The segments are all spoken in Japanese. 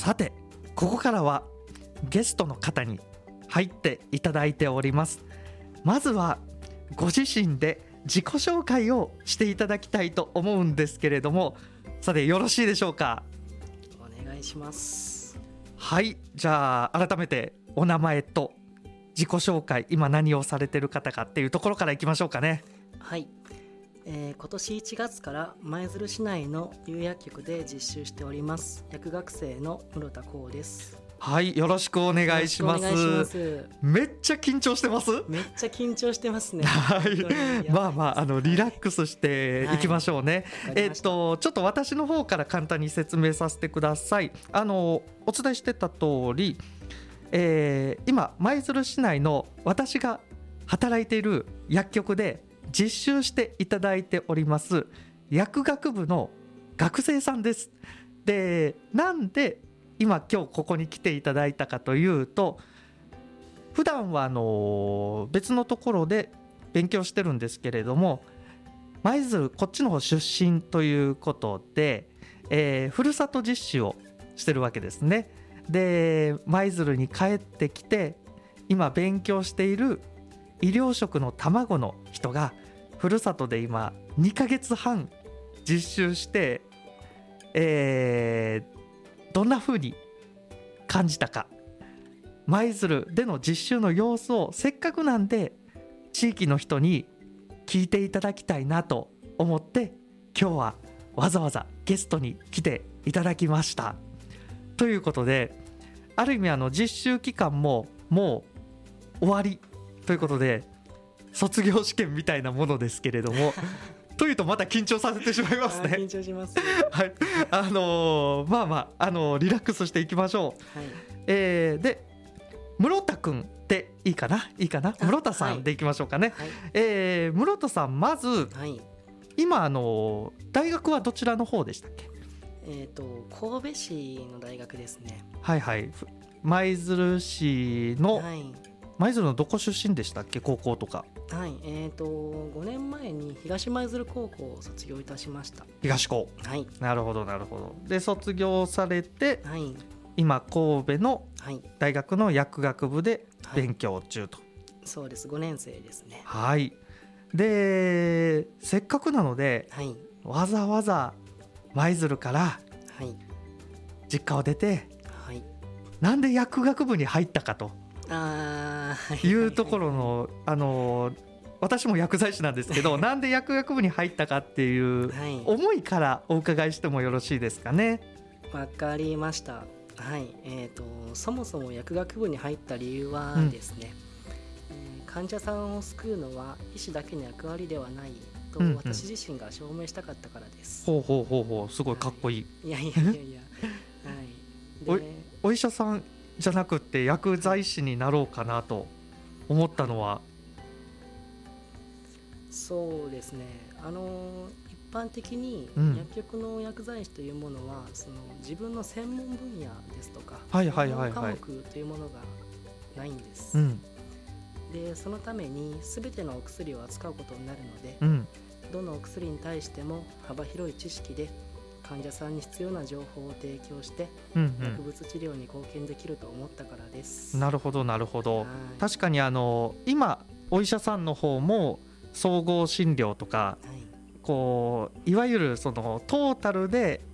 さてここからはゲストの方に入っていただいております。まずはご自身で自己紹介をしていただきたいと思うんですけれども、さてよろしいでしょうか。 お願いします。 はい、じゃあ改めてお名前と自己紹介、今何をされてる方かっていうところからいきましょうかね。 はい、今年1月から舞鶴市内の有薬局で実習しております薬学生の室田光です。 はい、よろしくお願いします。 よろしくお願いします。 めっちゃ緊張してます。 めっちゃ緊張してますね。 はいまあまあリラックスしていきましょうね。ちょっと私の方から簡単に説明させてください。お伝えしてた通り、今舞鶴市内の私が働いている薬局で実習していただいております薬学部の学生さんです。で、なんで今日ここに来ていただいたかというと、普段は別のところで勉強してるんですけれども、舞鶴こっちの方出身ということで、ふるさと実習をしてるわけですね。で、舞鶴に帰ってきて今勉強している医療職の卵の人がふるさとで今2ヶ月半実習して、どんな風に感じたか、舞鶴での実習の様子をせっかくなんで地域の人に聞いていただきたいなと思って、今日はわざわざゲストに来ていただきました。ということで、ある意味実習期間ももう終わりということで卒業試験みたいなものですけれどもというとまた緊張させてしまいますね。 緊張します。 はい、まあまあリラックスしていきましょう。 はい、 で、室田くんでいいかな室田さんでいきましょうかね。はい、室田さん、まず、はい、今大学はどちらの方でしたっけ。 神戸市の大学ですね。 はいはい、舞鶴市の、はい、舞鶴のどこ出身でしたっけ、高校とか。 はい、5年前に東舞鶴高校を卒業いたしました。 東高、 はい、 なるほどなるほど。で卒業されて、はい、今神戸の大学の薬学部で勉強中と。はい、 そうです、5年生ですね。 はい。でせっかくなので、はい、わざわざ舞鶴から実家を出て、はい、なんで薬学部に入ったかというところの、私も薬剤師なんですけどなんで薬学部に入ったかっていう思いからお伺いしてもよろしいですかね。 わかりました。はい、そもそも薬学部に入った理由はですね、患者さんを救うのは医師だけの役割ではないと私自身が証明したかったからです。 ほうほうほうほう、すごいかっこいい。 はい、いやはい、 でお医者さんじゃなくて薬剤師になろうかなと思ったのは。 そうですね、一般的に薬局の薬剤師というものは、その自分の専門分野ですとか科目というものがないんです。でそのために全てのお薬を扱うことになるので、どのお薬に対しても幅広い知識で患者さんに必要な情報を提供して、薬物治療に貢献できると思ったからです。 なるほどなるほど。確かに今お医者さんの方も総合診療とか、いわゆるそのトータルで、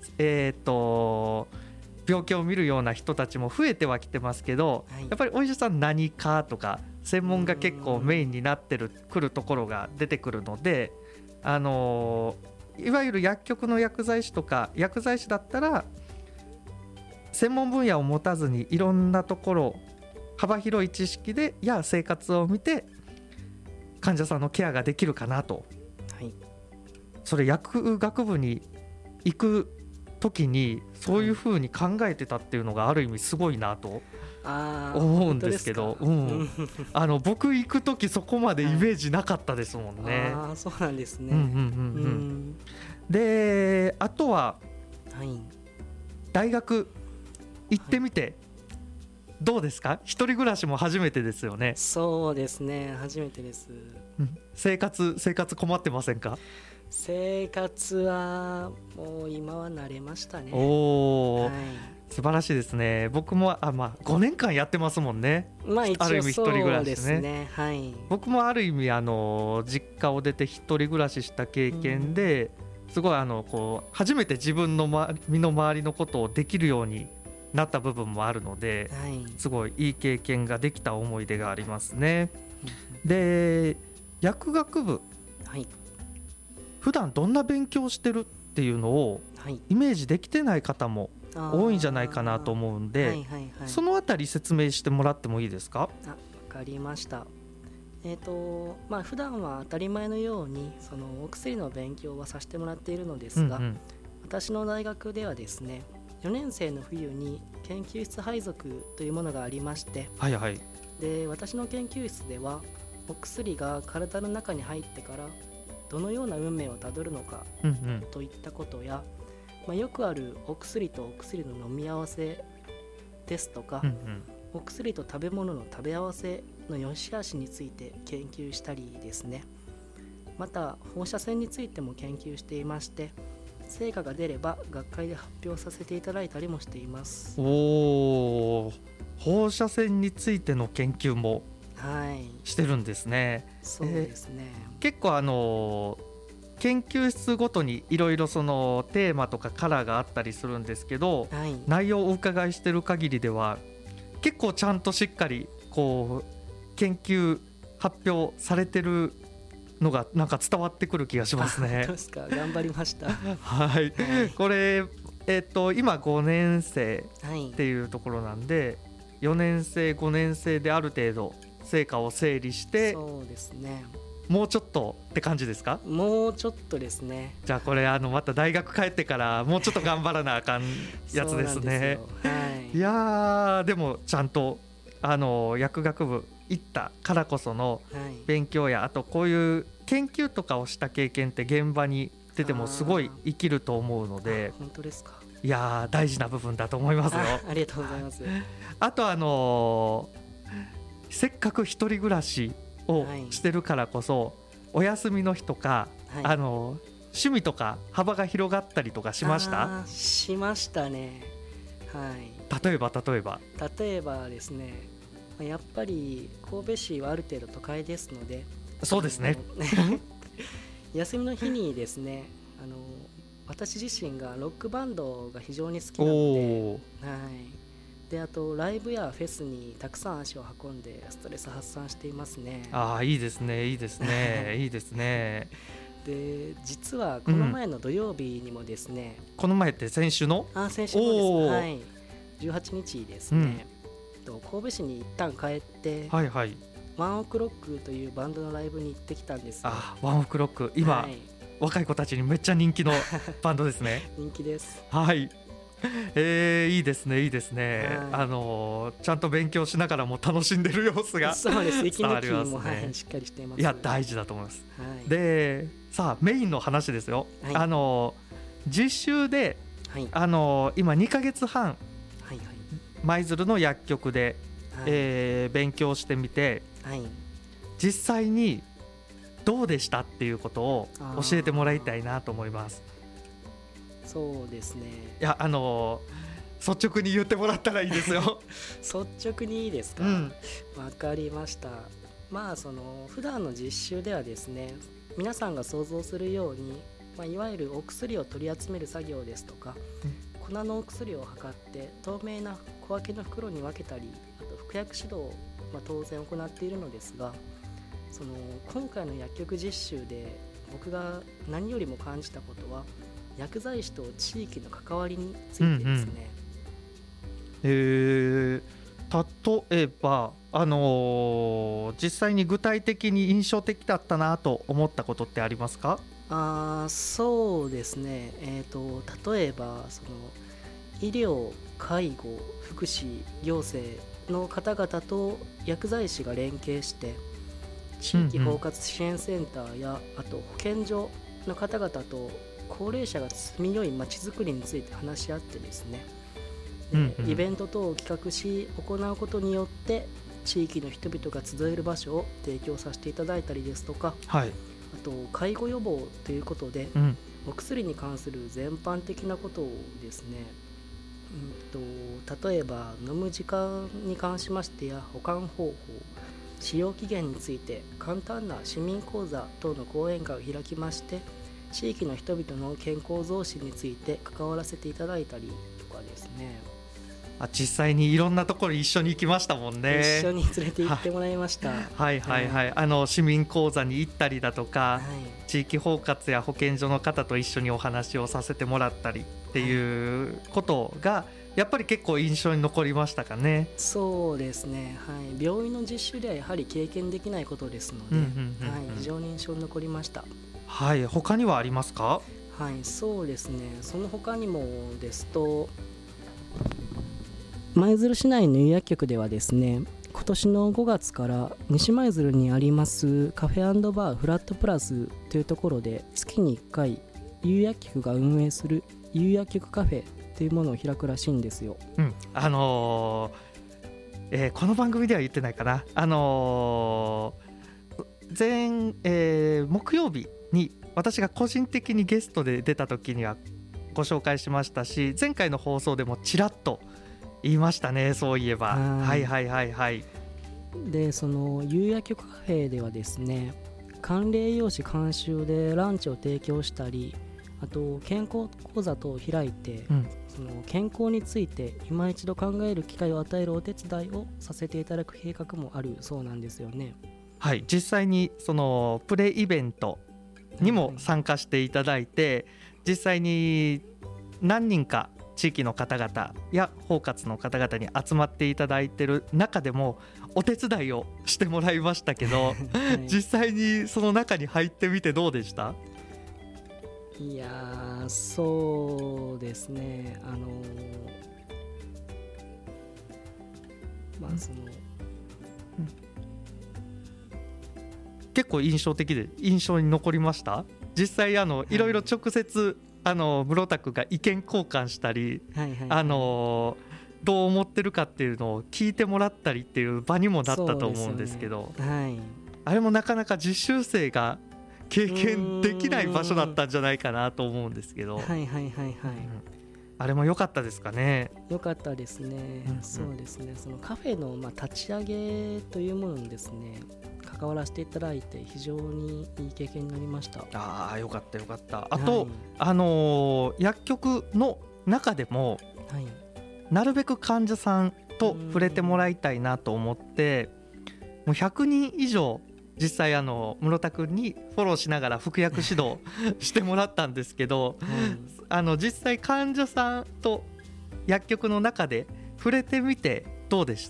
病気を見るような人たちも増えてはきてますけど、やっぱりお医者さん何かとか専門が結構メインになってくるところが出てくるので、いわゆる薬局の薬剤師とか薬剤師だったら専門分野を持たずにいろんなところ幅広い知識で生活を見て患者さんのケアができるかなと。はい、それ薬学部に行く時にそういう風に考えてたっていうのがある意味すごいなと思うんですけど、僕行く時そこまでイメージなかったですもんね。 あ、そうなんですね。 であとは、大学行ってみてどうですか。一人暮らしも初めてですよね。 そうですね、初めてです。 生活困ってませんか。 生活はもう今は慣れましたね。 お、 素晴らしいですね。僕も5年間やってますもんね。 一ある意味一人暮らしですね。はい、 僕もある意味実家を出て一人暮らしした経験で、すごいこう初めて自分の身の回りのことをできるようになった部分もあるので、 はい、 すごいいい経験ができた思い出がありますね。で、薬学部、 はい、 普段どんな勉強してるっていうのをイメージできてない方も多いんじゃないかなと思うんで、そのあたり説明してもらってもいいですか？ わかりました。普段は当たり前のようにそのお薬の勉強はさせてもらっているのですが、私の大学ではですね、4年生の冬に研究室配属というものがありまして、 はいはい、で私の研究室ではお薬が体の中に入ってからどのような運命をたどるのかといったことや、よくあるお薬とお薬の飲み合わせですとか、お薬と食べ物の食べ合わせの良し悪しについて研究したりですね、また放射線についても研究していまして、成果が出れば学会で発表させていただいたりもしています。 放射線についての研究もしてるんですね。 そうですね、 結構研究室ごとにいろいろそのテーマとかカラーがあったりするんですけど、内容をお伺いしてる限りでは結構ちゃんとしっかりこう研究発表されてるのがなんか伝わってくる気がしますね。 どうですか、頑張りましたはい、これ、今5年生っていうところなんで、4年生5年生である程度成果を整理して、 そうですね、 もうちょっとって感じですか？ もうちょっとですね。 じゃあこれまた大学帰ってからもうちょっと頑張らなあかんやつですね。いやでもちゃんと薬学部行ったからこその勉強や、あとこういう研究とかをした経験って現場に出てもすごい生きると思うので。 本当ですか？ いや大事な部分だと思いますよ。 ありがとうございます。 あとせっかく一人暮らしをしてるからこそ、お休みの日とか、趣味とか幅が広がったりとかしました？ しましたね。はい、 例えばですね、やっぱり神戸市はある程度都会ですので、 そうですね休みの日にですね、私自身がロックバンドが非常に好きなので、であとライブやフェスにたくさん足を運んでストレス発散していますね。 いいですねいいですねいいですね。 で実はこの前の土曜日にもですね、 この前って先週の先週のです、18日ですね、神戸市に一旦帰って、ワンオクロックというバンドのライブに行ってきたんです。 ワンオクロック今、若い子たちにめっちゃ人気のバンドですね。 人気です。 はい、いいですねいいですね、ちゃんと勉強しながらも楽しんでる様子がそうです、息抜きも、しっかりしています。 いや大事だと思います。でさあメインの話ですよ。実習で、今2ヶ月半舞鶴の薬局で、勉強してみて、実際にどうでしたっていうことを教えてもらいたいなと思います。 そうですね、 いや率直に言ってもらったらいいですよ率直にいいですか？わかりました。普段の実習ではですね、皆さんが想像するように、いわゆるお薬を取り集める作業ですとか、粉のお薬を測って透明な小分けの袋に分けたり、あと服薬指導を、当然行っているのですが、今回の薬局実習で僕が何よりも感じたことは、薬剤師と地域の関わりについてですね。 例えば実際に具体的に印象的だったなと思ったことってありますか？ そうですね、例えば医療、介護、福祉、行政の方々と薬剤師が連携して地域包括支援センターや、あと保健所の方々と高齢者が住みよいまちづくりについて話し合ってですね、イベント等を企画し行うことによって地域の人々が集える場所を提供させていただいたりですとか、あと介護予防ということで、お薬に関する全般的なことをですね、 例えば飲む時間に関しましてや保管方法、使用期限について簡単な市民講座等の講演会を開きまして、地域の人々の健康増進について関わらせていただいたりとかですね。 実際にいろんなところ一緒に行きましたもんね。 一緒に連れて行ってもらいました。 はいはいはい、市民講座に行ったりだとか、地域包括や保健所の方と一緒にお話をさせてもらったりっていうことがやっぱり結構印象に残りましたかね。 そうですね、病院の実習ではやはり経験できないことですので、非常に印象に残りました。 他にはありますか？ そうですね、その他にもですと、舞鶴市内の釉薬局ではですね、今年の5月から西舞鶴にありますカフェ&バーフラットプラスというところで月に1回釉薬局が運営する釉薬局カフェというものを開くらしいんですよ。 この番組では言ってないかな、木曜日に私が個人的にゲストで出た時にはご紹介しましたし、前回の放送でもちらっと言いましたね、そういえば。 で、その釉薬局カフェではですね、管理栄養士監修でランチを提供したり、あと健康講座等を開いて、その健康について今一度考える機会を与えるお手伝いをさせていただく計画もあるそうなんですよね。 実際にそのプレイベントにも参加していただいて、実際に何人か地域の方々や包括の方々に集まっていただいている中でもお手伝いをしてもらいましたけど、実際にその中に入ってみてどうでした？ いや、そうですね、 結構印象的で印象に残りました？実際いろいろ直接室田区が意見交換したり、どう思ってるかっていうのを聞いてもらったりっていう場にもなったと思うんですけど、あれもなかなか実習生が経験できない場所だったんじゃないかなと思うんですけど、あれも良かったですかね？ 良かったですね、そうですね、そのカフェの立ち上げというものにですね関わらせていただいて非常にいい経験になりました。 よかったよかった。あと、薬局の中でも、なるべく患者さんと触れてもらいたいなと思って、もう100人以上実際室田君にフォローしながら服薬指導してもらったんですけど、実際患者さんと薬局の中で触れてみてどうでした？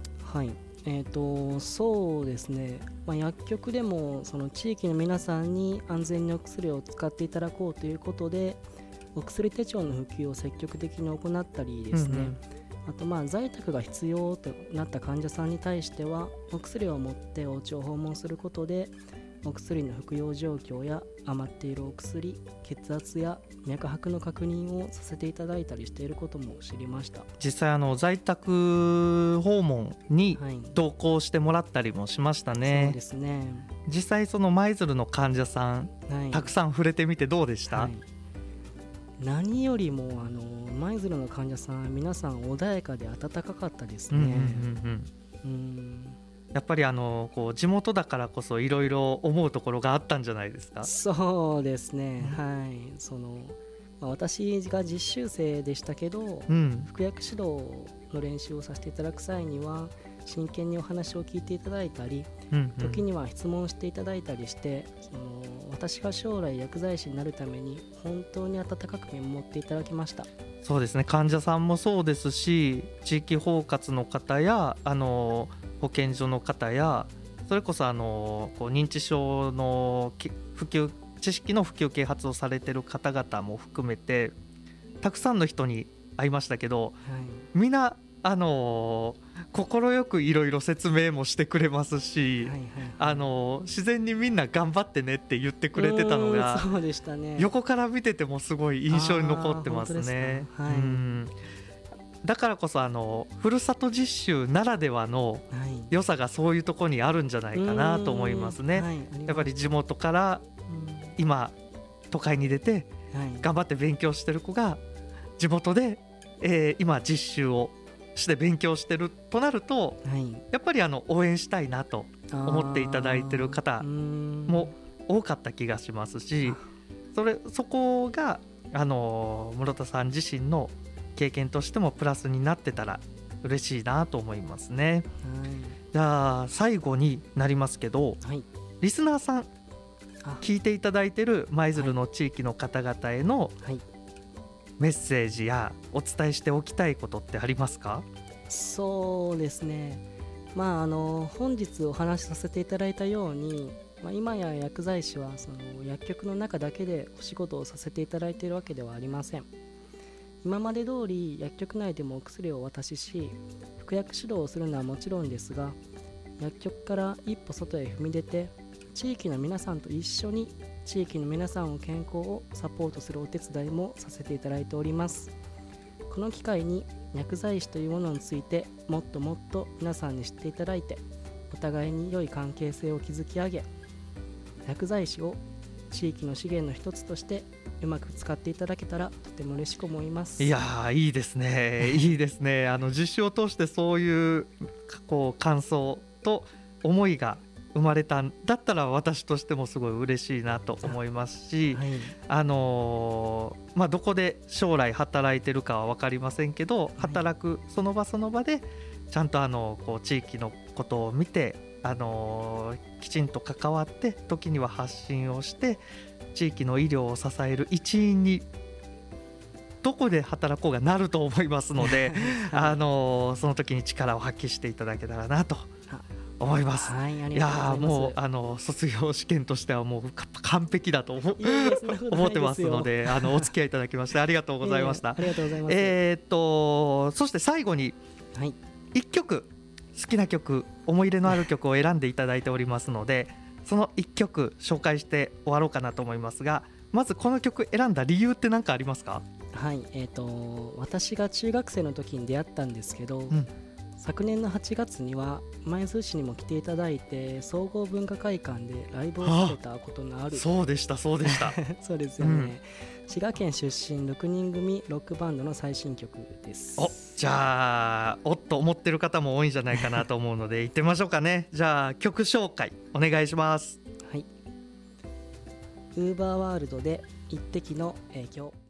そうですね、薬局でもその地域の皆さんに安全にお薬を使っていただこうということでお薬手帳の普及を積極的に行ったりですね、あと在宅が必要となった患者さんに対してはお薬を持ってお家を訪問することでお薬の服用状況や余っているお薬、血圧や脈拍の確認をさせていただいたりしていることも知りました。 実際在宅訪問に同行してもらったりもしましたね。 そうですね。 実際その舞鶴の患者さん、たくさん触れてみてどうでした？ 何よりも舞鶴の患者さん皆さん穏やかで温かかったですね。 やっぱりこう地元だからこそいろいろ思うところがあったんじゃないですか？ そうですね、私が実習生でしたけど、服薬指導の練習をさせていただく際には真剣にお話を聞いていただいたり、時には質問していただいたりして私が将来薬剤師になるために本当に温かく見守っていただきました。 そうですね、患者さんもそうですし地域包括の方や保健所の方やそれこそこう認知症の普及知識の普及啓発をされている方々も含めてたくさんの人に会いましたけど、みんな快くいろいろ説明もしてくれますし、自然にみんな頑張ってねって言ってくれてたのがそうでしたね。 横から見ててもすごい印象に残ってますね。だからこそふるさと実習ならではの良さがそういうところにあるんじゃないかなと思いますね。やっぱり地元から今都会に出て頑張って勉強してる子が地元で今実習をして勉強してるとなると、はい、やっぱり応援したいなと思っていただいてる方も多かった気がしますし、そこが室田さん自身の経験としてもプラスになってたら嬉しいなと思いますね。はい、じゃあ最後になりますけど、はい、リスナーさん聞いていただいてる舞鶴の地域の方々へのメッセージやお伝えしておきたいことってありますか？ そうですね、本日お話しさせていただいたように、今や薬剤師はその薬局の中だけでお仕事をさせていただいているわけではありません。今まで通り薬局内でもお薬をお渡しし、服薬指導をするのはもちろんですが、薬局から一歩外へ踏み出て地域の皆さんと一緒に地域の皆さんの健康をサポートするお手伝いもさせていただいております。この機会に薬剤師というものについてもっともっと皆さんに知っていただいて、お互いに良い関係性を築き上げ、薬剤師を地域の資源の一つとしてうまく使っていただけたらとても嬉しく思います。 いやいいですねいいですね。実習を通してそういう感想と思いが生まれたんだったら私としてもすごい嬉しいなと思いますし、はい、どこで将来働いてるかは分かりませんけど、働くその場その場でちゃんと地域のことを見てきちんと関わって、時には発信をして地域の医療を支える一員にどこで働こうがなると思いますのでその時に力を発揮していただけたらなと思います。 はい、 いやもう卒業試験としてはもう完璧だと思ってますので、お付き合いいただきましてありがとうございました。 ありがとうございます。 そして最後に1曲好きな曲、思い入れのある曲を選んでいただいておりますので、その1曲紹介して終わろうかなと思いますが、まずこの曲選んだ理由って何かありますか？ はい、私が中学生の時に出会ったんですけど、昨年の8月には舞鶴市にも来ていただいて、総合文化会館でライブをされたことのあるそうでしたそうですよね、滋賀県出身6人組ロックバンドの最新曲です。 じゃあおっと思ってる方も多いんじゃないかなと思うので行ってみましょうかね。じゃあ曲紹介お願いします。 はい、ウーバーワールドで一滴の影響。